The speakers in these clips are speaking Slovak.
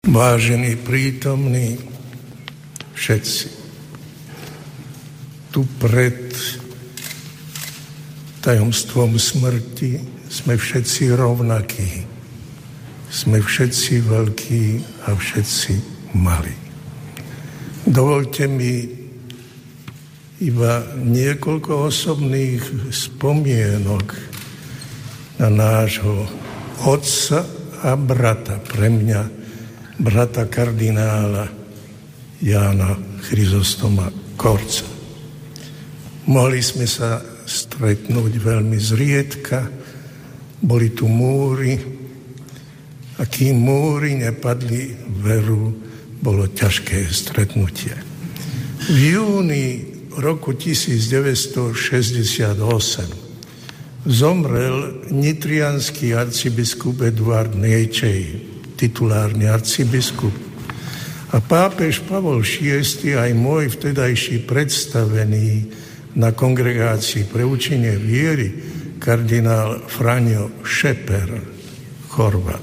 Vážení prítomní všetci, tu pred tajomstvom smrti sme všetci rovnakí. Sme všetci veľkí a všetci malí. Dovolte mi iba niekoľko osobných spomienok na nášho otca a brata, pre mňa brata kardinála Jána Chryzostoma Korca. Mohli sme sa stretnúť veľmi zriedka, boli tu múry, a kým múry nepadli, veru, bolo ťažké stretnutie. V júni roku 1968 zomrel nitriansky arcibiskup Eduard Nejčej, titulárny arcibiskup. A pápež Pavol VI, aj môj vtedajší predstavený na kongregácii pre učenie viery, kardinál Franjo Šeper, Chorvát,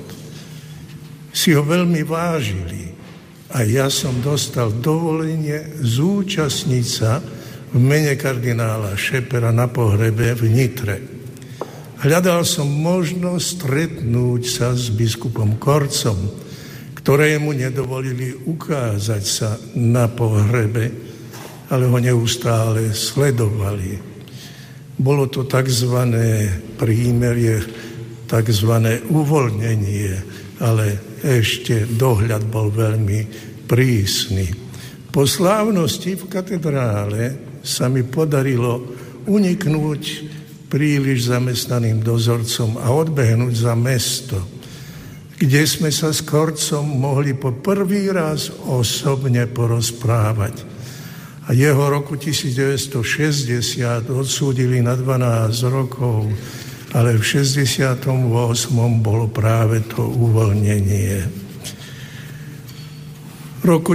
si ho veľmi vážili. A ja som dostal dovolenie zúčastniť sa v mene kardinála Šepera na pohrebe v Nitre. Hľadal som možnosť stretnúť sa s biskupom Korcom, ktorému nedovolili ukázať sa na pohrebe, ale ho neustále sledovali. Bolo to takzvané prímerie, takzvané uvoľnenie, ale ešte dohľad bol veľmi prísny. Po slávnosti v katedrále sa mi podarilo uniknúť príliš zamestnaným dozorcom a odbehnúť za mesto, kde sme sa s Korcom mohli po prvý raz osobne porozprávať. A jeho roku 1960 odsúdili na 12 rokov, ale v 68. bolo práve to uvoľnenie. V roku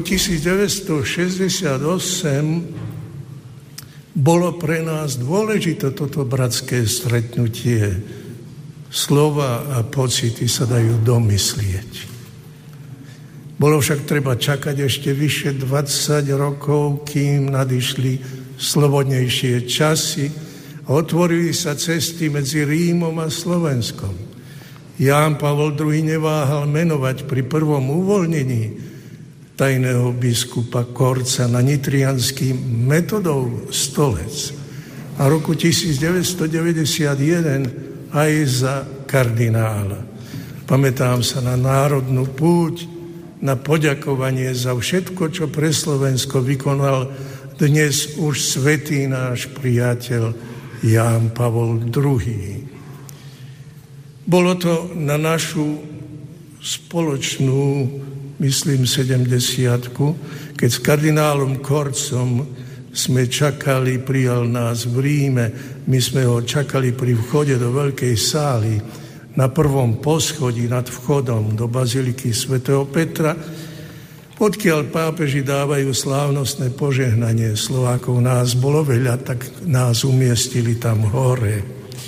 1968 bolo pre nás dôležité toto bratské stretnutie. Slova a pocity sa dajú domyslieť. Bolo však treba čakať ešte vyše 20 rokov, kým nadišli slobodnejšie časy a otvorili sa cesty medzi Rímom a Slovenskom. Ján Pavol II neváhal menovať pri prvom uvoľnení tajného biskupa Korca na nitriansky Metodov stolec a roku 1991 aj za kardinála. Pamätám sa na národnú púť, na poďakovanie za všetko, čo pre Slovensko vykonal dnes už svätý náš priateľ Ján Pavol II. Bolo to na našu spoločnú, myslím, 70-ku, keď s kardinálom Korcom sme čakali, prijal nás v Ríme, my sme ho čakali pri vchode do veľkej sály, na prvom poschodí nad vchodom do baziliky svätého Petra, odkiaľ pápeži dávajú slávnostné požehnanie. Slovákov nás bolo veľa, tak nás umiestnili tam hore.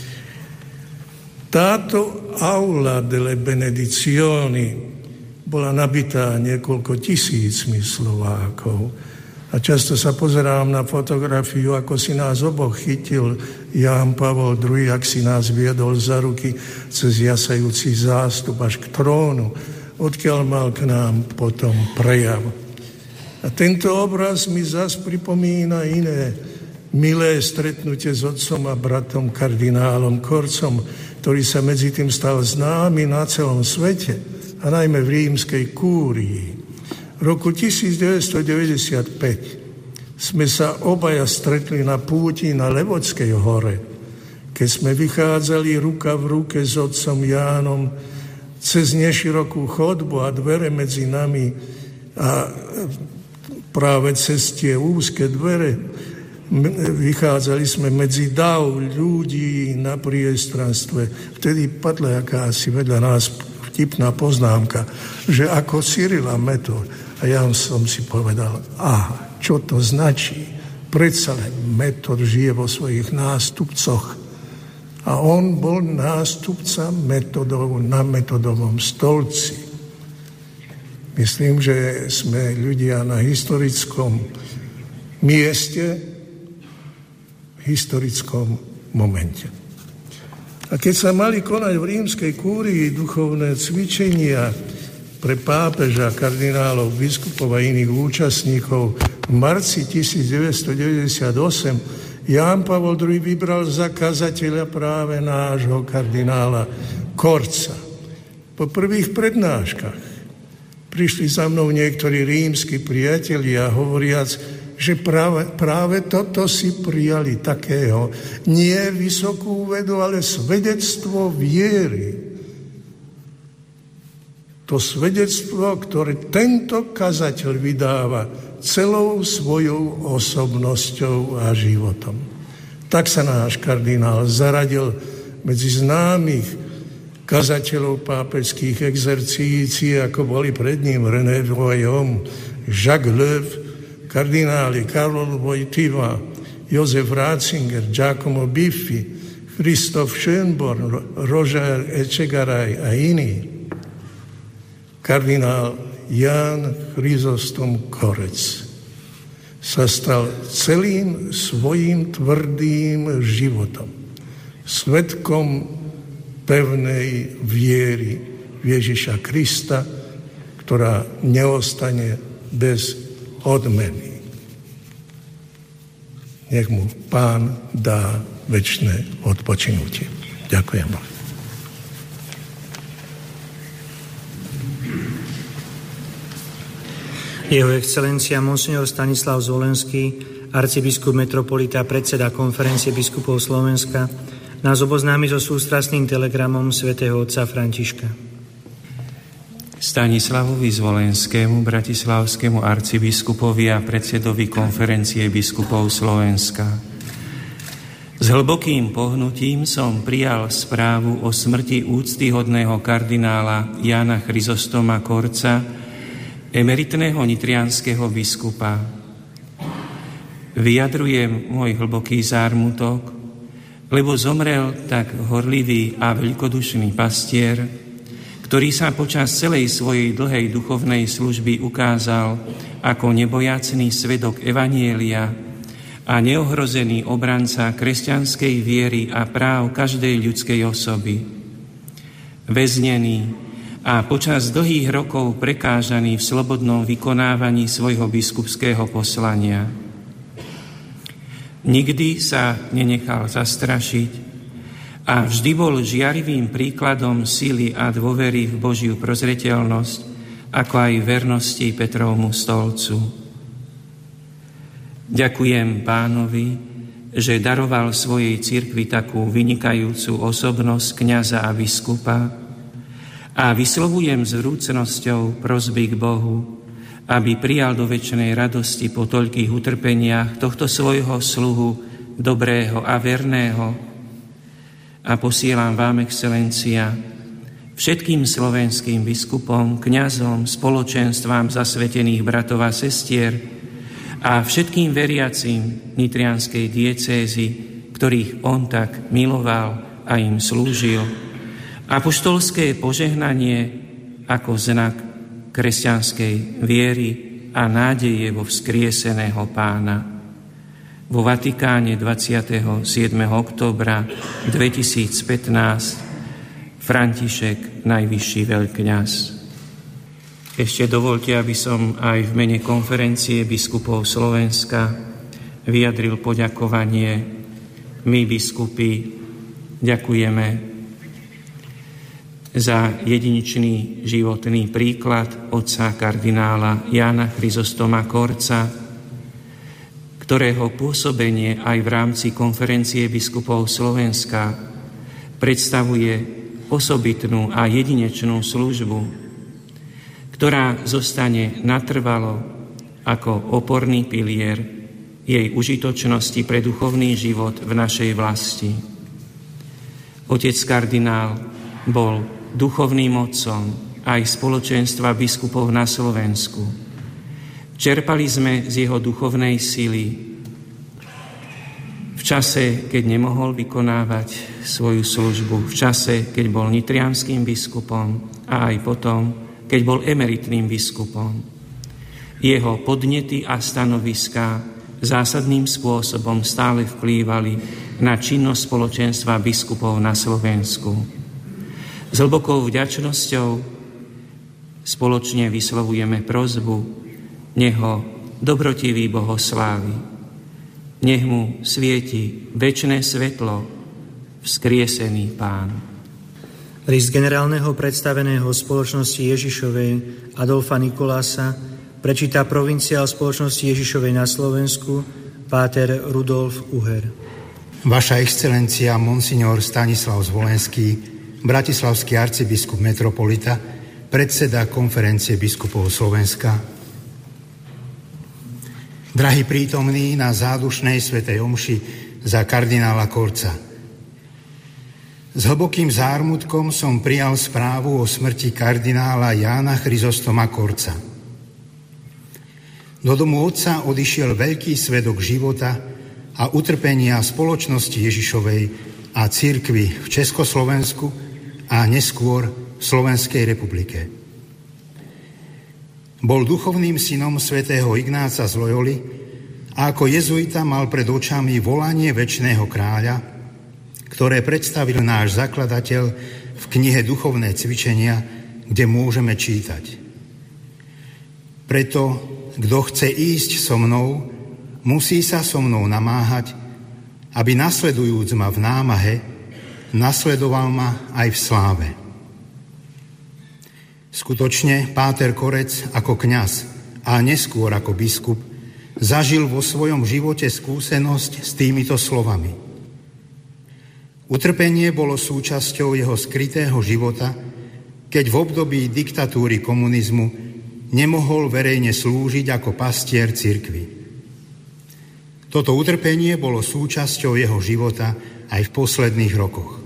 Táto aula delle benedizioni bola nabitá niekoľko tisícmi Slovákov. A často sa pozerám na fotografiu, ako si nás oboch chytil Ján Pavol II, ak si nás viedol za ruky cez jasajúci zástup až k trónu, odkiaľ mal k nám potom prejav. A tento obraz mi zas pripomína iné milé stretnutie s otcom a bratom kardinálom Korcom, ktorý sa medzi tým stal známy na celom svete a najmä v rímskej kúrii. V roku 1995 sme sa obaja stretli na púti na Levodskej hore, keď sme vychádzali ruka v ruke s otcom Jánom cez neširokú chodbu a dvere medzi nami a práve cez tie úzke dvere vychádzali sme medzi dav ľudí na priestranstve. Vtedy padla akási vedľa nás vtipná poznámka, že ako Cyril a Metod. A ja som si povedal, aha, čo to značí? Predsa len Metod žije vo svojich nástupcoch. A on bol nástupca Metodov na Metodovom stolci. Myslím, že sme ľudia na historickom mieste, v historickom momente. A keď sa mali konať v rímskej kúrii duchovné cvičenia pre pápeža, kardinálov, biskupov a iných účastníkov, v marci 1998 Ján Pavol II vybral za kazateľa práve nášho kardinála Korca. Po prvých prednáškach prišli za mnou niektorí rímski priatelia, hovoriac, že práve toto si prijali takého, nie vysokú vedu, ale svedectvo viery. To svedectvo, ktoré tento kazateľ vydáva celou svojou osobnosťou a životom. Tak sa náš kardinál zaradil medzi známych kazateľov pápežských exercícií, ako boli pred ním René Voyant, Jacques Löw, kardináli Karol Wojtyła, Jozef Ratzinger, Giacomo Biffi, Christoph Schönborn, Roger Echegaray a iní. Kardinál Ján Chryzostom Korec sa stal celým svojím tvrdým životom svedkom pevnej viery v Ježiša Krista, ktorá neostane bez odmeny. Nech mu Pán dá večné odpočinutie. Ďakujem vám. Jeho excelencia Monsignor Stanislav Zvolenský, arcibiskup metropolita, predseda Konferencie biskupov Slovenska, nás oboznámi so sústrastným telegramom svätého otca Františka. Stanislavovi Zvolenskému, bratislavskému arcibiskupovi a predsedovi Konferencie biskupov Slovenska. S hlbokým pohnutím som prijal správu o smrti úctyhodného kardinála Jána Chryzostoma Korca, emeritného nitrianskeho biskupa. Vyjadrujem môj hlboký zármutok, lebo zomrel tak horlivý a veľkodušný pastier, ktorý sa počas celej svojej dlhej duchovnej služby ukázal ako nebojacný svedok evanjelia a neohrozený obranca kresťanskej viery a práv každej ľudskej osoby. Väznený a počas dlhých rokov prekážaný v slobodnom vykonávaní svojho biskupského poslania. Nikdy sa nenechal zastrašiť a vždy bol žiarivým príkladom sily a dôvery v Božiu prozreteľnosť, ako aj vernosti Petrovmu stolcu. Ďakujem Pánovi, že daroval svojej cirkvi takú vynikajúcu osobnosť kňaza a biskupa, a vyslovujem s vrúcnosťou prosby k Bohu, aby prijal do večnej radosti po toľkých utrpeniach tohto svojho sluhu, dobrého a verného. A posielam vám, excelencia, všetkým slovenským biskupom, kňazom, spoločenstvám zasvetených bratov a sestier a všetkým veriacím nitrianskej diecézy, ktorých on tak miloval a im slúžil, apoštolské požehnanie ako znak kresťanskej viery a nádeje vo vzkrieseného Pána. Vo Vatikáne 27. októbra 2015 František, najvyšší veľkňaz. Ešte dovolte, aby som aj v mene Konferencie biskupov Slovenska vyjadril poďakovanie. My, biskupi, ďakujeme za jedinečný životný príklad otca kardinála Jána Chryzostoma Korca, ktorého pôsobenie aj v rámci Konferencie biskupov Slovenska predstavuje osobitnú a jedinečnú službu, ktorá zostane natrvalo ako oporný pilier jej užitočnosti pre duchovný život v našej vlasti. Otec kardinál bol duchovným otcom aj spoločenstva biskupov na Slovensku. Čerpali sme z jeho duchovnej sily v čase, keď nemohol vykonávať svoju službu, v čase, keď bol nitrianským biskupom a aj potom keď bol emeritným biskupom. Jeho podnety a stanoviská zásadným spôsobom stále vplývali na činnosť spoločenstva biskupov na Slovensku. S hlbokou vďačnosťou spoločne vyslovujeme prosbu, nech ho dobrotivý Boh oslávi. Nech mu svieti večné svetlo, vzkriesený Pán. List generálneho predstaveného spoločnosti Ježišovej Adolfa Nikolasa prečíta provinciál spoločnosti Ježišovej na Slovensku páter Rudolf Uher. Vaša excelencia monsignor Stanislav Zvolenský, bratislavský arcibiskup metropolita, predseda konferencie biskupov Slovenska. Drahí prítomní na zádušnej svätej omši za kardinála Korca. S hlbokým zármutkom som prijal správu o smrti kardinála Jána Chryzostoma Korca. Do domu otca odišiel veľký svedok života a utrpenia spoločnosti Ježišovej a cirkvi v Československu a neskôr v Slovenskej republike. Bol duchovným synom svätého Ignáca z Loyoli a ako jezuita mal pred očami volanie večného kráľa, ktoré predstavil náš zakladateľ v knihe Duchovné cvičenia, kde môžeme čítať. Preto, kto chce ísť so mnou, musí sa so mnou namáhať, aby nasledujúc ma v námahe, nasledoval ma aj v sláve. Skutočne páter Korec ako kňaz a neskôr ako biskup zažil vo svojom živote skúsenosť s týmito slovami. Utrpenie bolo súčasťou jeho skrytého života, keď v období diktatúry komunizmu nemohol verejne slúžiť ako pastier cirkvi. Toto utrpenie bolo súčasťou jeho života aj v posledných rokoch.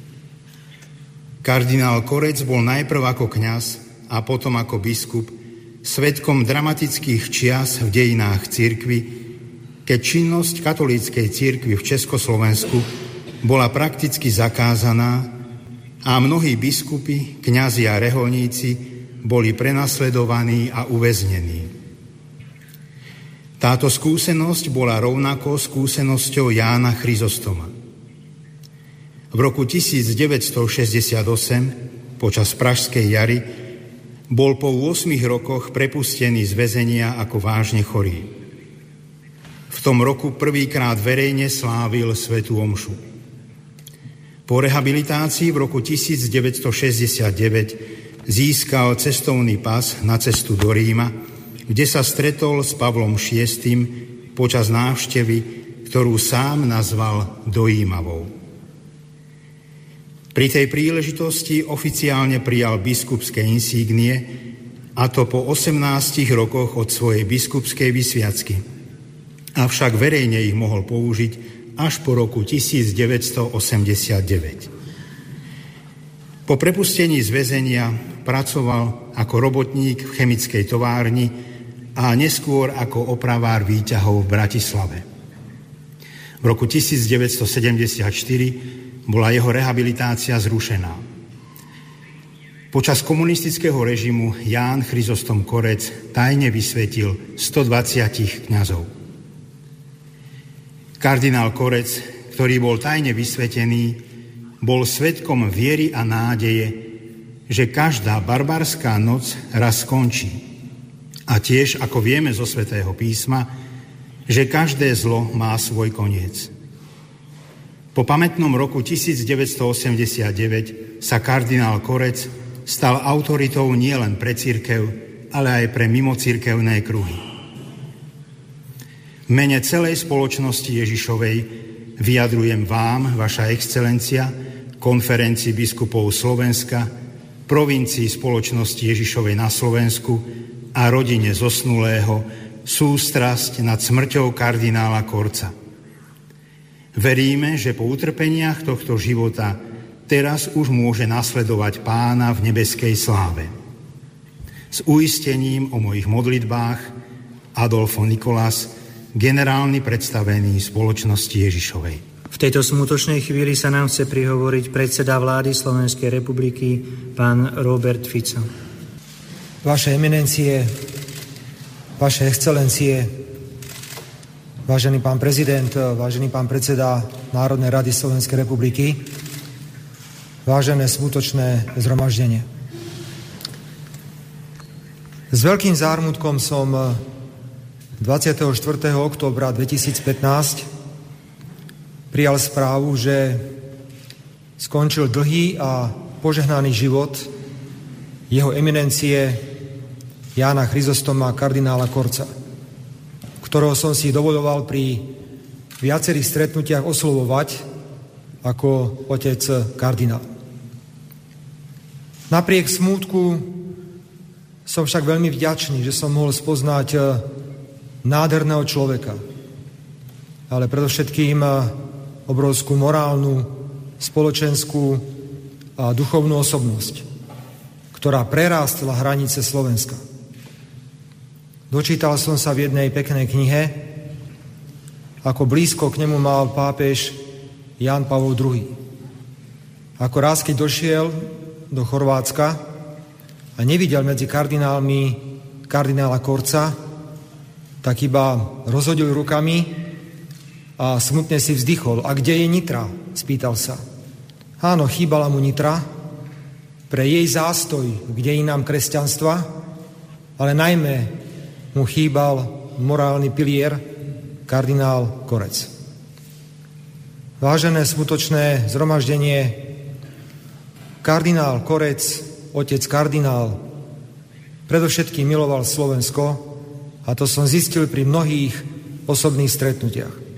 Kardinál Korec bol najprv ako kňaz a potom ako biskup svedkom dramatických čias v dejinách cirkvi, keď činnosť katolíckej cirkvi v Československu bola prakticky zakázaná a mnohí biskupy, kňazi a reholníci boli prenasledovaní a uväznení. Táto skúsenosť bola rovnako skúsenosťou Jána Chryzostoma. V roku 1968, počas Pražskej jary, bol po 8 rokoch prepustený z väzenia ako vážne chorý. V tom roku prvýkrát verejne slávil svätú omšu. Po rehabilitácii v roku 1969 získal cestovný pas na cestu do Ríma, kde sa stretol s Pavlom VI počas návštevy, ktorú sám nazval dojímavou. Pri tej príležitosti oficiálne prijal biskupské insígnie, a to po 18 rokoch od svojej biskupskej vysviacky. Avšak verejne ich mohol použiť až po roku 1989. Po prepustení z väzenia pracoval ako robotník v chemickej továrni a neskôr ako opravár výťahov v Bratislave. V roku 1974 bola jeho rehabilitácia zrušená. Počas komunistického režimu Ján Chryzostom Korec tajne vysvetil 120 kňazov. Kardinál Korec, ktorý bol tajne vysvetený, bol svedkom viery a nádeje, že každá barbarská noc raz skončí. A tiež, ako vieme zo Svätého písma, že každé zlo má svoj koniec. Po pamätnom roku 1989 sa kardinál Korec stal autoritou nielen pre cirkev, ale aj pre mimocirkevné kruhy. V mene celej spoločnosti Ježišovej vyjadrujem vám, vaša excelencia, konferencii biskupov Slovenska, provincii spoločnosti Ježišovej na Slovensku a rodine zosnulého sústrasť nad smrťou kardinála Korca. Veríme, že po utrpeniach tohto života teraz už môže nasledovať Pána v nebeskej sláve. S uistením o mojich modlitbách Adolfo Nikolas, generálny predstavený spoločnosti Ježišovej. V tejto smutočnej chvíli sa nám chce prihovoriť predseda vlády Slovenskej republiky, pán Robert Fico. Vaše eminencie, vaše excelencie, vážený pán prezident, vážený pán predseda Národnej rady Slovenskej republiky, vážené skutočné zhromaždenie. S veľkým zármutkom som 24. októbra 2015 prijal správu, že skončil dlhý a požehnaný život jeho eminencie Jána Chryzostoma kardinála Korca, ktorého som si dovoľoval pri viacerých stretnutiach oslovovať ako otec kardinál. Napriek smútku som však veľmi vďačný, že som mohol spoznať nádherného človeka, ale predovšetkým obrovskú morálnu, spoločenskú a duchovnú osobnosť, ktorá prerástla hranice Slovenska. Dočítal som sa v jednej peknej knihe, ako blízko k nemu mal pápež Ján Pavol II. Ako raz, keď došiel do Chorvátska a nevidel medzi kardinálmi kardinála Korca, tak iba rozhodil rukami a smutne si vzdychol. A kde je Nitra? Spýtal sa. Áno, chýbala mu Nitra pre jej zástoj k dejinám kresťanstva, ale najmä mu chýbal morálny pilier kardinál Korec. Vážené skutočné zhromaždenie, kardinál Korec, otec kardinál, predovšetkým miloval Slovensko, a to som zistil pri mnohých osobných stretnutiach.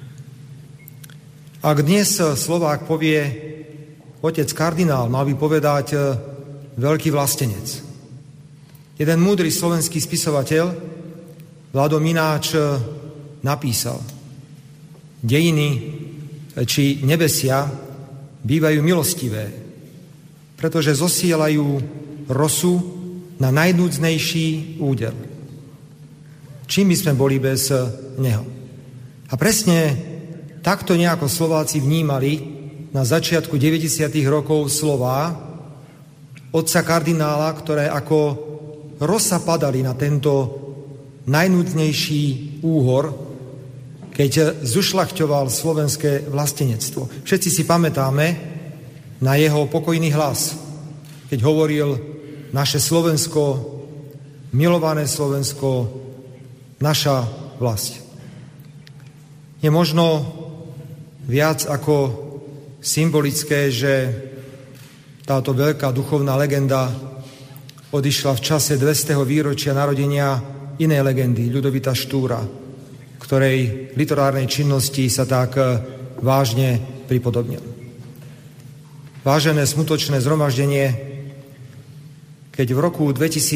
Ak dnes Slovák povie otec kardinál, mal by povedať veľký vlastenec. Jeden múdry slovenský spisovateľ, Vlado Mináč, napísal: dejiny či nebesia bývajú milostivé, pretože zosielajú rosu na najnúdznejší údel. Čím by sme boli bez neho? A presne takto nejako Slováci vnímali na začiatku 90. rokov slová otca kardinála, ktoré ako rosa padali na tento najnúdznejší úhor, keď zušľachťoval slovenské vlastenectvo. Všetci si pamätáme na jeho pokojný hlas, keď hovoril: naše Slovensko, milované Slovensko, naša vlast. Je možno viac ako symbolické, že táto veľká duchovná legenda odišla v čase 200. výročia narodenia inej legendy, Ľudovita Štúra, ktorej literárnej činnosti sa tak vážne pripodobnil. Vážené smutočné zhromaždenie, keď v roku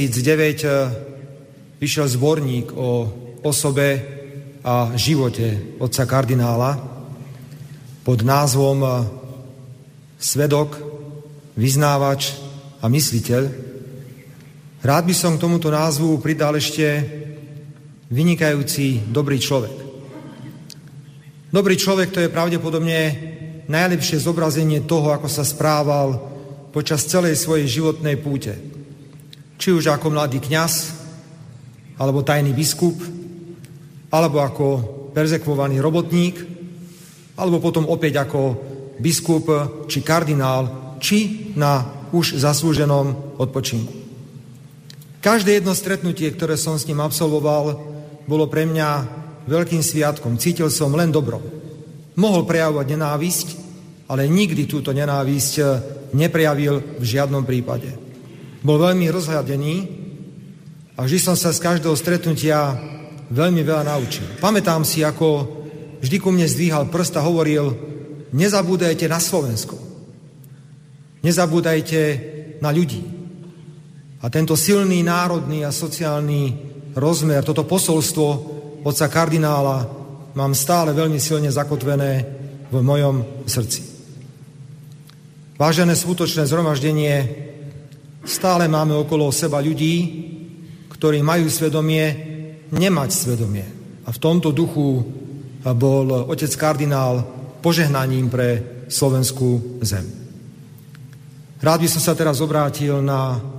2009 vyšiel zborník o osobe a živote otca kardinála pod názvom Svedok, vyznávač a mysliteľ, rád by som k tomuto názvu pridal ešte vynikajúci dobrý človek. Dobrý človek, to je pravdepodobne najlepšie zobrazenie toho, ako sa správal počas celej svojej životnej púte. Či už ako mladý kňaz, alebo tajný biskup, alebo ako perzekvovaný robotník, alebo potom opäť ako biskup či kardinál, či na už zaslúženom odpočinku. Každé jedno stretnutie, ktoré som s ním absolvoval, bolo pre mňa veľkým sviatkom. Cítil som len dobro. Mohol prejavovať nenávisť, ale nikdy túto nenávisť neprejavil v žiadnom prípade. Bol veľmi rozhľadený a vždy som sa z každého stretnutia veľmi veľa naučil. Pamätám si, ako vždy ku mne zdvíhal prst a hovoril: nezabúdajte na Slovensko. Nezabúdajte na ľudí. A tento silný národný a sociálny rozmer, toto posolstvo otca kardinála mám stále veľmi silne zakotvené v mojom srdci. Vážené skutočné zhromaždenie, stále máme okolo seba ľudí, ktorí majú svedomie nemať svedomie. A v tomto duchu bol otec kardinál požehnaním pre slovenskú zem. Rád by som sa teraz obrátil na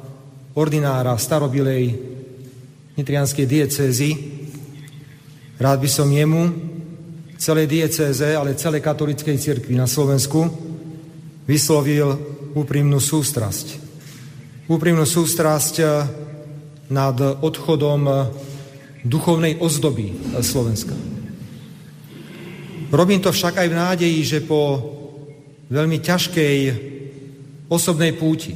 ordinára starobilej nitrianskej diecézy. Rád by som jemu, celej diecéze, ale celej katolíckej cirkvi na Slovensku vyslovil úprimnú sústrasť. Úprimnú sústrasť nad odchodom duchovnej ozdoby Slovenska. Robím to však aj v nádeji, že po veľmi ťažkej osobnej púti,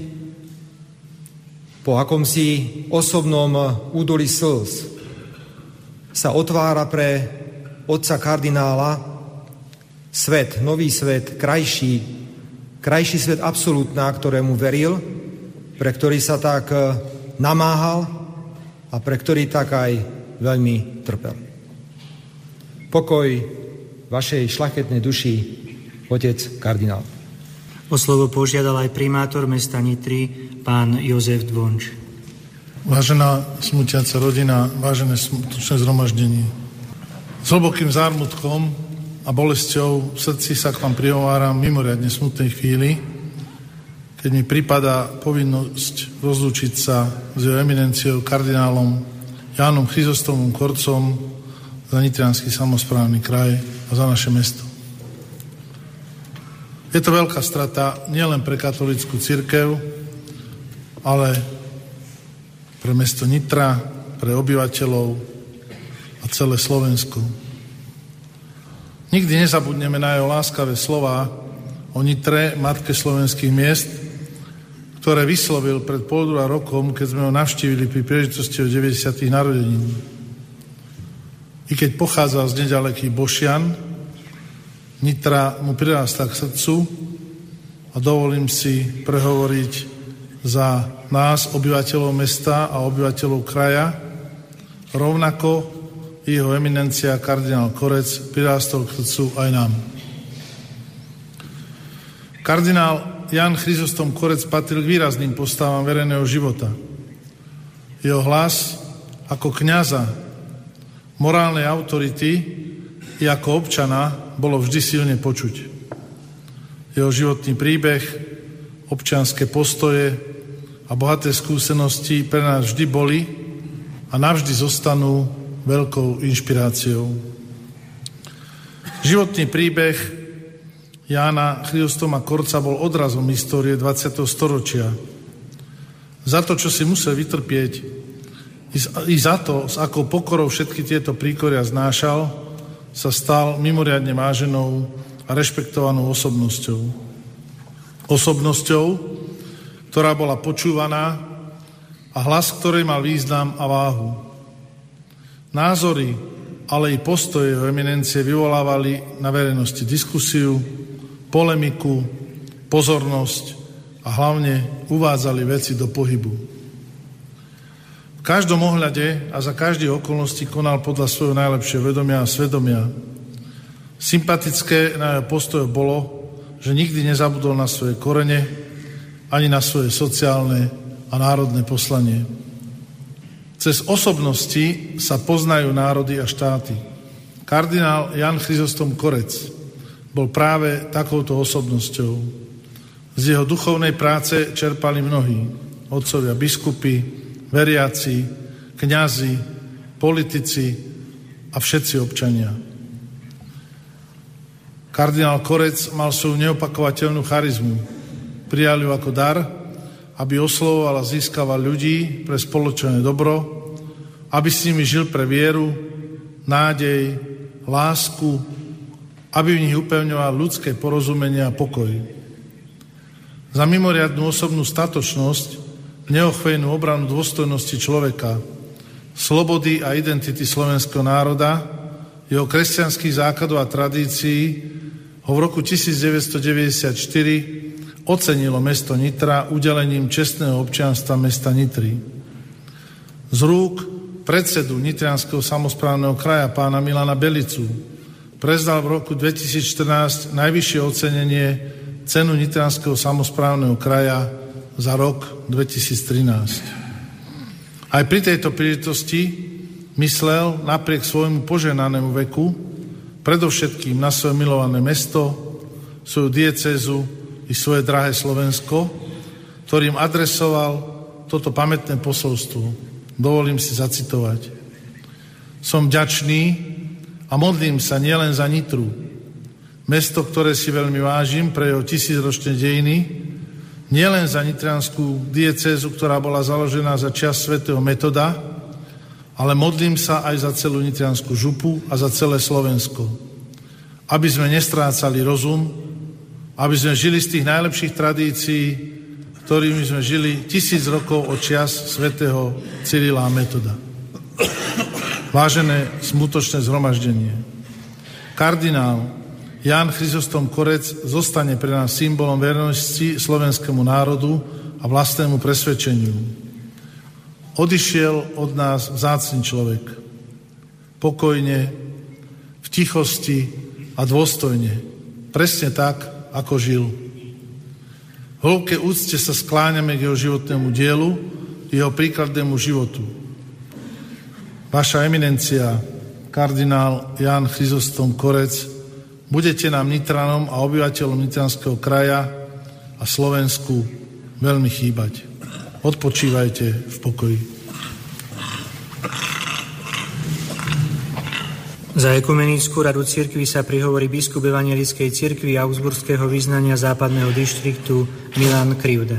po akomsi osobnom údolí slz, sa otvára pre otca kardinála svet, nový svet, krajší svet absolútna, ktorému veril, pre ktorý sa tak namáhal a pre ktorý tak aj veľmi trpel. Pokoj vašej šľachetnej duši, otec kardinál. O slovo požiadal aj primátor mesta Nitry, pán Jozef Dvonč. Vážená smutiaca rodina, vážené smutné zhromaždenie, s hlbokým zármutkom a bolesťou v srdci sa k vám prihováram v mimoriadne smutnej chvíli, keď mi pripadá povinnosť rozlúčiť sa s jeho eminenciou kardinálom Jánom Chryzostomom Korcom za Nitriansky samosprávny kraj a za naše mesto. Je to veľká strata nielen pre katolícku cirkev, ale pre mesto Nitra, pre obyvateľov a celé Slovensko. Nikdy nezabudneme na jeho láskavé slová o Nitre, matke slovenských miest, ktoré vyslovil pred 1,5 rokom, keď sme ho navštívili pri príležitosti o 90. narodenín. I keď pochádzal z nedalekých Bošian, Nitra mu prirastá k srdcu a dovolím si prehovoriť za nás, obyvateľov mesta a obyvateľov kraja. Rovnako jeho eminencia kardinál Korec prirástol k srdcu aj nám. Kardinál Ján Chryzostom Korec patril k výrazným postavám verejného života. Jeho hlas ako kňaza, morálnej autority i ako občana bolo vždy silne počuť. Jeho životný príbeh, občianske postoje a bohaté skúsenosti pre nás vždy boli a navždy zostanú veľkou inšpiráciou. Životný príbeh Jána Chryzostoma Korca bol odrazom histórie 20. storočia. Za to, čo si musel vytrpieť, i za to, s akou pokorou všetky tieto príkoria znášal, sa stal mimoriadne váženou a rešpektovanou osobnosťou. Osobnosťou, ktorá bola počúvaná a hlas, ktorej mal význam a váhu. Názory, ale i postoje jeho eminencie vyvolávali na verejnosti diskusiu, polemiku, pozornosť a hlavne uvádzali veci do pohybu. V každom ohľade a za každých okolností konal podľa svojho najlepšieho vedomia a svedomia. Sympatické na jeho postoje bolo, že nikdy nezabudol na svoje korene ani na svoje sociálne a národné poslanie. Cez osobnosti sa poznajú národy a štáty. Kardinál Ján Chryzostom Korec bol práve takouto osobnosťou. Z jeho duchovnej práce čerpali mnohí, otcovia biskupy, veriaci, kňazi, politici a všetci občania. Kardinál Korec mal svoju neopakovateľnú charizmu. Prijal ju ako dar, aby oslovoval a získaval ľudí pre spoločné dobro, aby s nimi žil pre vieru, nádej, lásku, aby v nich upevňoval ľudské porozumenie a pokoj. Za mimoriadnu osobnú statočnosť, neochvejnú obranu dôstojnosti človeka, slobody a identity slovenského národa, jeho kresťanských základov a tradícií ho v roku 1994 ocenilo mesto Nitra udelením čestného občianstva mesta Nitry. Z rúk predsedu Nitrianskeho samosprávneho kraja pána Milana Belicu prezdal v roku 2014 najvyššie ocenenie cenu Nitrianskeho samosprávneho kraja za rok 2013. Aj pri tejto príležitosti myslel napriek svojmu poženanému veku predovšetkým na svoje milované mesto, svoju diecézu i svoje drahé Slovensko, ktorým adresoval toto pamätné posolstvo. Dovolím si zacitovať. Som vďačný a modlím sa nielen za Nitru, mesto, ktoré si veľmi vážim pre jeho 1000-ročné dejiny, nielen za nitriansku diecézu, ktorá bola založená za čas svätého Metoda, ale modlím sa aj za celú nitriansku župu a za celé Slovensko. Aby sme nestrácali rozum, aby sme žili z tých najlepších tradícií, ktorými sme žili 1000 rokov od čias svätého Cyrila a Metoda. Vážené smutočné zhromaždenie, kardinál Ján Chryzostom Korec zostane pre nás symbolom vernosti slovenskému národu a vlastnému presvedčeniu. Odišiel od nás vzácny človek. Pokojne, v tichosti a dôstojne. Presne tak, ako žil. V hĺbke úcte sa skláňame k jeho životnému dielu, jeho príkladnému životu. Vaša eminencia, kardinál Ján Chryzostom Korec, budete nám Nitranom a obyvateľom Nitranského kraja a Slovensku veľmi chýbať. Odpočívajte v pokoji. Za Ekumenickú radu cirkvi sa prihovorí biskup Evanjelickej cirkvi Augsburského vyznania západného dištriktu Milan Krivda.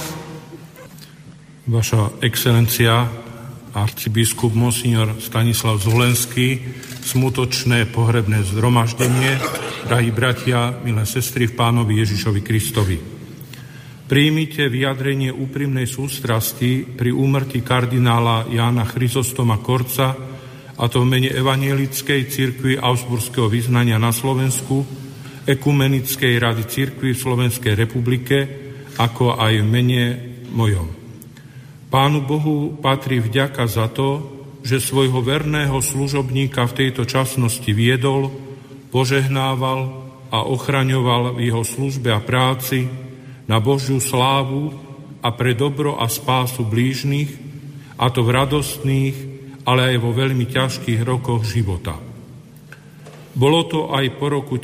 Vaša excelencia, arcibiskup monsignor Stanislav Zvolenský, smutočné pohrebné zhromaždenie, drahí bratia, milé sestry v Pánovi Ježišovi Kristovi. Príjmite vyjadrenie úprimnej sústrasti pri úmrtí kardinála Jána Chryzostoma Korca, a to v mene Evanjelickej cirkvi Augsburského vyznania na Slovensku, Ekumenickej rady cirkvi v Slovenskej republike, ako aj v mene mojom. Pánu Bohu patrí vďaka za to, že svojho verného služobníka v tejto časnosti viedol, požehnával a ochraňoval v jeho službe a práci na Božiu slávu a pre dobro a spásu blížnych, a to v radostných, ale aj vo veľmi ťažkých rokoch života. Bolo to aj po roku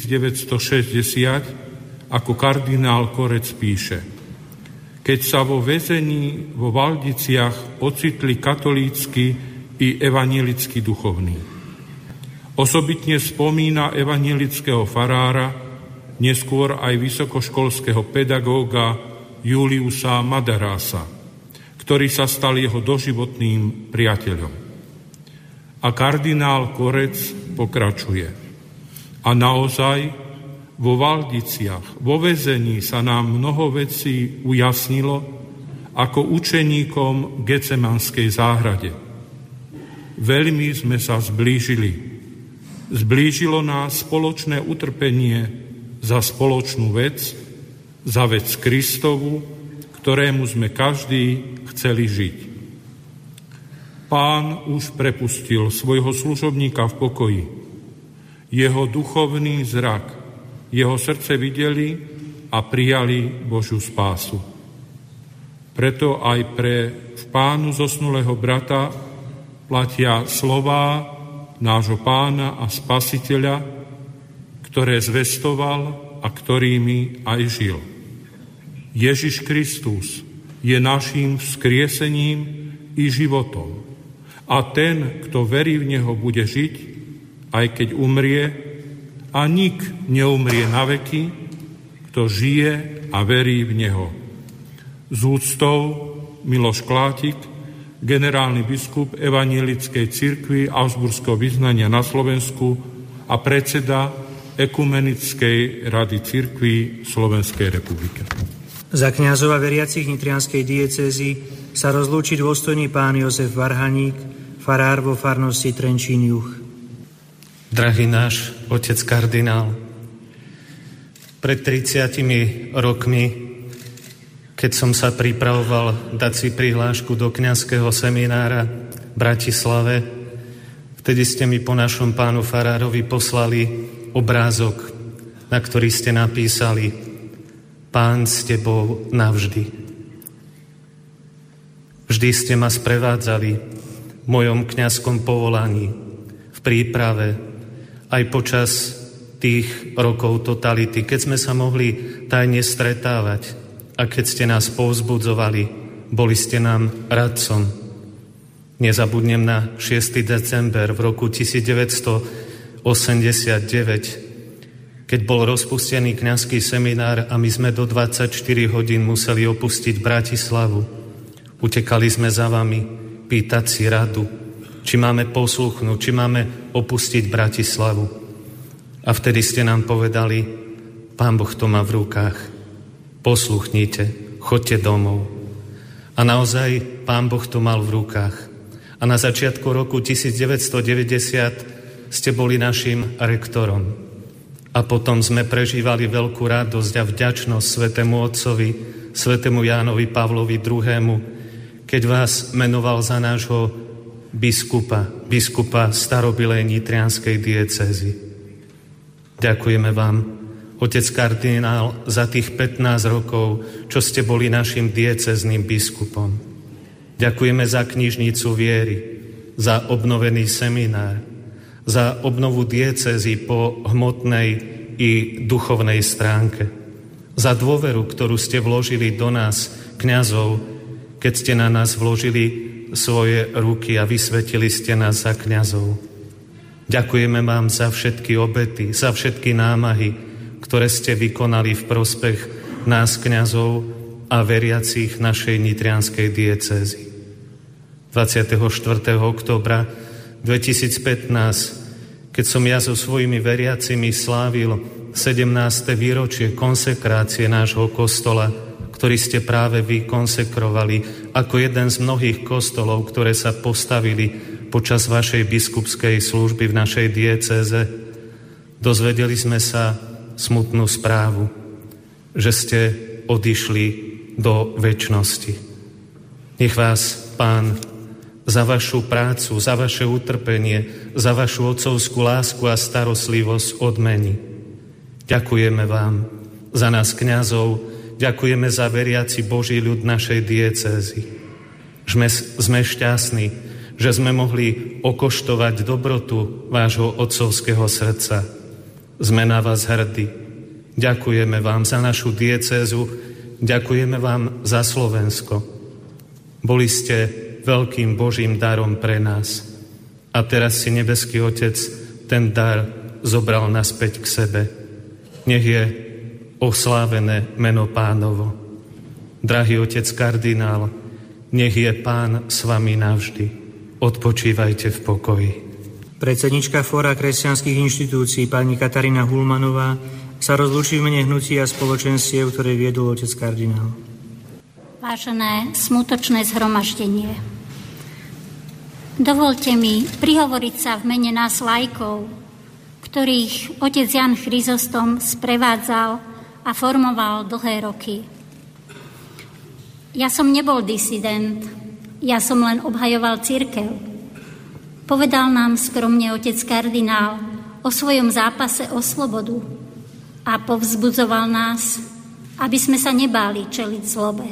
1960, ako kardinál Korec píše: keď sa vo väzení vo Valdiciach ocitli katolícky i evanjelickí duchovní. Osobitne spomína evanjelického farára, neskôr aj vysokoškolského pedagóga Juliusa Madarasa, ktorý sa stal jeho doživotným priateľom. A kardinál Korec pokračuje. A naozaj vo Valdiciach, vo väzení sa nám mnoho vecí ujasnilo ako učeníkom v Getsemanskej záhrade. Veľmi sme sa zblížili. Zblížilo nás spoločné utrpenie za spoločnú vec, za vec Kristovu, ktorému sme každý chceli žiť. Pán už prepustil svojho služobníka v pokoji. Jeho duchovný zrak, jeho srdce videli a prijali Božiu spásu. Preto aj pre v Pánu zosnulého brata platia slová nášho Pána a Spasiteľa, ktoré zvestoval a ktorými aj žil. Ježiš Kristus je naším vzkriesením i životom. A ten, kto verí v Neho, bude žiť, aj keď umrie, a nik neumrie na veky, kto žije a verí v Neho. Z úctou Miloš Klátik, generálny biskup Evanjelickej cirkvi Augsburského vyznania na Slovensku a predseda Ekumenickej rady cirkvi Slovenskej republike. Za kňazov a veriacich nitrianskej diecézy sa rozlúči dôstojný pán Jozef Varhaník, farár vo farnosti Trenčín juh. Drahý náš otec kardinál, pred 30 rokmi, keď som sa pripravoval dať si prihlášku do kňazského seminára v Bratislave, vtedy ste mi po našom pánu farárovi poslali obrázok, na ktorý ste napísali: Pán s tebou navždy. Vždy ste ma sprevádzali v mojom kňazskom povolaní, v príprave, aj počas tých rokov totality, keď sme sa mohli tajne stretávať a keď ste nás povzbudzovali boli ste nám radcom. Nezabudnem na 6. december v roku 1989, keď bol rozpustený kňazský seminár a my sme do 24 hodín museli opustiť Bratislavu. Utekali sme za vami pýtať si radu, či máme posluchnúť, či máme opustiť Bratislavu. A vtedy ste nám povedali, Pán Boh to má v rukách. Posluchnite, choďte domov. A naozaj Pán Boh to mal v rukách. A na začiatku roku 1990 ste boli našim rektorom. A potom sme prežívali veľkú radosť a vďačnosť Svätému Otcovi, Svätému Jánovi Pavlovi II., keď vás menoval za nášho biskupa starobilej nitrianskej diecézy. Ďakujeme vám, otec kardinál, za tých 15 rokov, čo ste boli našim diecézným biskupom. Ďakujeme za knižnicu viery, za obnovený seminár, za obnovu diecézy po hmotnej i duchovnej stránke, za dôveru, ktorú ste vložili do nás, kňazov, keď ste na nás vložili svoje ruky a vysvetili ste nás za kňazov. Ďakujeme vám za všetky obety, za všetky námahy, ktoré ste vykonali v prospech nás, kňazov a veriacich našej nitrianskej diecézy. 24. októbra 2015, keď som ja so svojimi veriacimi slávil 17. výročie konsekrácie nášho kostola, ktorý ste práve vy konsekrovali ako jeden z mnohých kostolov, ktoré sa postavili počas vašej biskupskej služby v našej diecéze, dozvedeli sme sa smutnú správu, že ste odišli do večnosti. Nech vás Pán za vašu prácu, za vaše utrpenie, za vašu otcovskú lásku a starostlivosť odmení. Ďakujeme vám za nás, kňazov, ďakujeme za veriaci Boží ľud našej diecézy. Sme šťastní, že sme mohli okoštovať dobrotu vášho otcovského srdca. Sme na vás hrdí. Ďakujeme vám za našu diecézu, ďakujeme vám za Slovensko. Boli ste veľkým Božím darom pre nás. A teraz si nebeský Otec ten dar zobral naspäť k sebe. Nech je oslávené meno Pánovo. Drahý otec kardinál, nech je Pán s vami navždy. Odpočívajte v pokoji. Predsednička Fóra kresťanských inštitúcií pani Katarína Hulmanová sa rozlúči v mene hnutia spoločenstiev, ktoré viedol otec kardinál. Vážené smutočné zhromaždenie, dovolte mi prihovoriť sa v mene nás laikov, ktorých otec Jan Chryzostom sprevádzal a formoval dlhé roky. Ja som nebol disident, ja som len obhajoval cirkev. Povedal nám skromne otec kardinál o svojom zápase o slobodu a povzbudzoval nás, aby sme sa nebáli čeliť zlobe.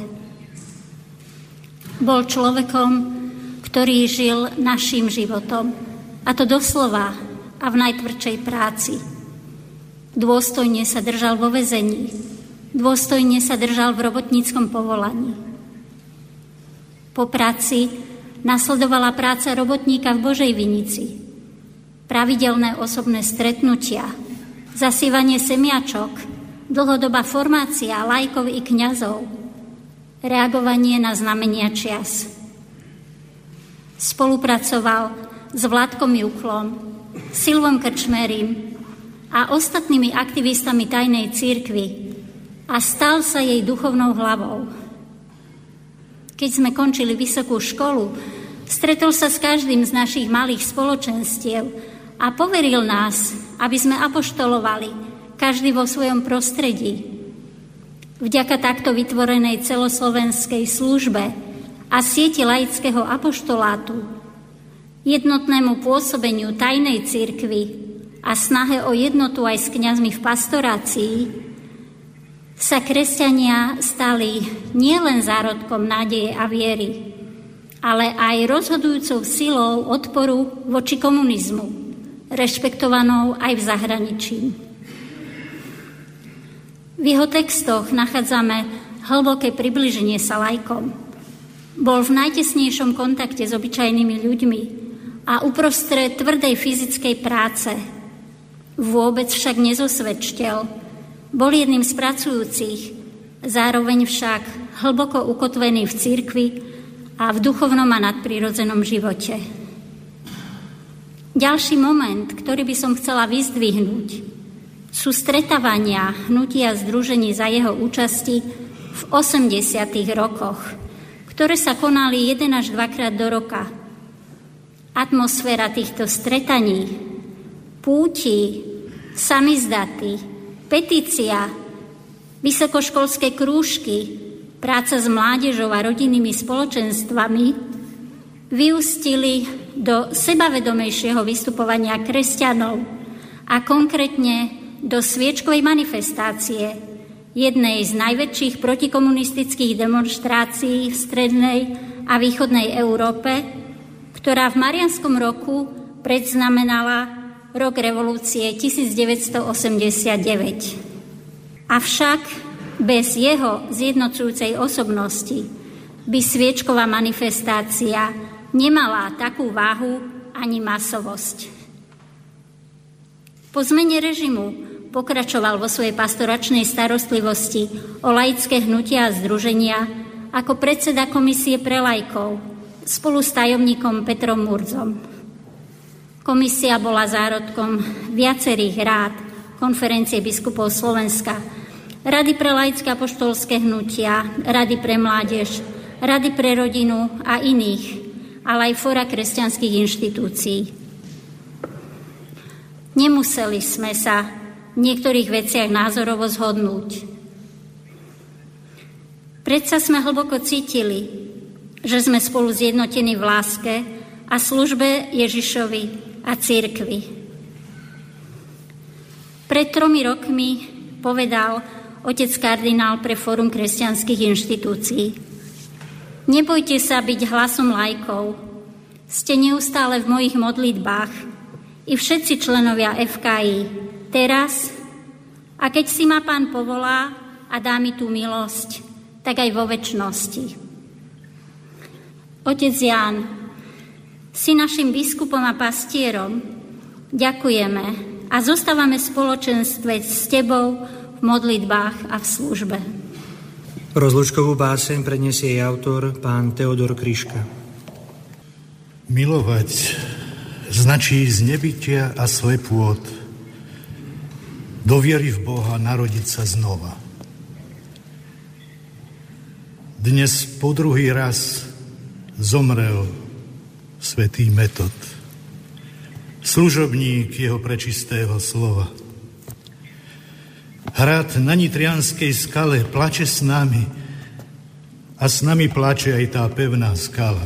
Bol človekom, ktorý žil naším životom, a to doslova a v najtvrdšej práci. Dôstojne sa držal vo väzení, dôstojne sa držal v robotníckom povolaní. Po práci nasledovala práca robotníka v Božej Vinici, pravidelné osobné stretnutia, zasývanie semiačok, dlhodobá formácia laikov i kňazov, reagovanie na znamenia čias. Spolupracoval s Vládkom Juchlom, Silvom Krčmérim a ostatnými aktivistami tajnej cirkvi a stal sa jej duchovnou hlavou. Keď sme končili vysokú školu, stretol sa s každým z našich malých spoločenstiev a poveril nás, aby sme apoštolovali, každý vo svojom prostredí. Vďaka takto vytvorenej celoslovenskej službe a sieti laického apoštolátu, jednotnému pôsobeniu tajnej cirkvi a snahe o jednotu aj s kňazmi v pastorácii, sa kresťania stali nielen zárodkom nádeje a viery, ale aj rozhodujúcou silou odporu voči komunizmu, rešpektovanou aj v zahraničí. V jeho textoch nachádzame hlboké približenie sa laikom, Bol v najtesnejšom kontakte s obyčajnými ľuďmi a uprostred tvrdej fyzickej práce vôbec však nezosvedčil. Bol jedným z pracujúcich, zároveň však hlboko ukotvený v cirkvi a v duchovnom a nadprirodzenom živote. Ďalší moment, ktorý by som chcela vyzdvihnúť, sú stretávania hnutia združení za jeho účasti v 80. rokoch, ktoré sa konali 1 až 2 krát do roka. Atmosféra týchto stretaní, púti, samizdaty, petícia, vysokoškolské krúžky, práca s mládežou a rodinnými spoločenstvami vyústili do sebavedomejšieho vystupovania kresťanov a konkrétne do sviečkovej manifestácie, jednej z najväčších protikomunistických demonštrácií v strednej a východnej Európe, ktorá v Marianskom roku predznamenala rok revolúcie 1989. Avšak bez jeho zjednocujúcej osobnosti by sviečková manifestácia nemala takú váhu ani masovosť. Po zmene režimu pokračoval vo svojej pastoračnej starostlivosti o laické hnutia a združenia ako predseda komisie pre laikov spolu s tajomníkom Petrom Murzom. Komisia bola zárodkom viacerých rád Konferencie biskupov Slovenska, Rady pre laické apoštolské hnutia, Rady pre mládež, Rady pre rodinu a iných, ale aj fóra kresťanských inštitúcií. Nemuseli sme sa v niektorých veciach názorovo zhodnúť. Predsa sme hlboko cítili, že sme spolu zjednotení v láske a službe Ježišovi a cirkvi. Pred 3 rokmi povedal otec kardinál pre Fórum kresťanských inštitúcií: nebojte sa byť hlasom laikov. Ste neustále v mojich modlitbách i všetci členovia FKI teraz, a keď si ma Pán povolá a dá mi tú milosť, tak aj vo večnosti. Otec Ján, si našim biskupom a pastierom, ďakujeme a zostávame v spoločenstve s tebou v modlitbách a v službe. Rozlúčkovú báseň predniesie jej autor pán Teodor Kryška. Milovať značí z nebytia a slepôt do viery v Boha narodiť sa znova. Dnes po druhý raz zomrel svätý Metod, služobník jeho prečistého slova. Hrad na Nitrianskej skale plače s nami a s nami plače aj tá pevná skala.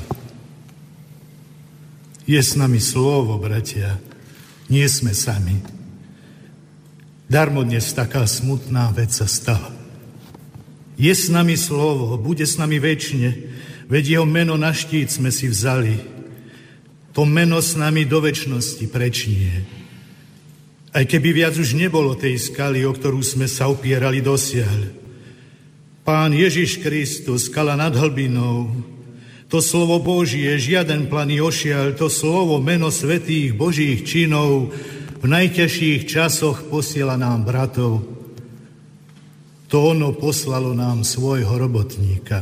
Je s nami slovo, bratia, nie sme sami. Darmo dnes taká smutná vec sa stala. Je s nami slovo, bude s nami večne, veď jeho meno na štít sme si vzali. To meno s nami do večnosti prečnie. Aj keby viac už nebolo tej skaly, o ktorú sme sa opierali dosiaľ. Pán Ježiš Kristus, skala nad hlbinou, to slovo Božie, žiaden planý ošiaľ, to slovo, meno svätých Božích činov v najťažších časoch posiela nám bratov. To ono poslalo nám svojho robotníka.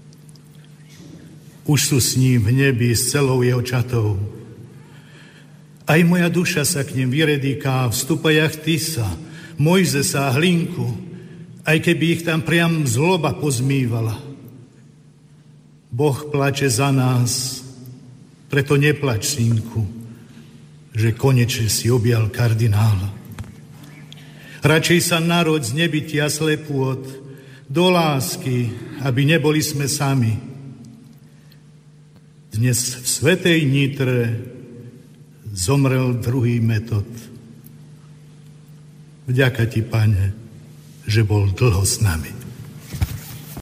Už sú s ním v nebi s celou jeho čatou. Aj moja duša sa k nim vyredíká v stupajach Tisa, Mojzesa a Hlinku, aj keby ich tam priam zloba pozmývala. Boh plače za nás, preto neplač, synku, že konečne si objal kardinála. Radšej sa narod z nebytia slepôt do lásky, aby neboli sme sami. Dnes v svätej Nitre zomrel druhý Metod. Vďaka ti, Pane, že bol dlho s nami.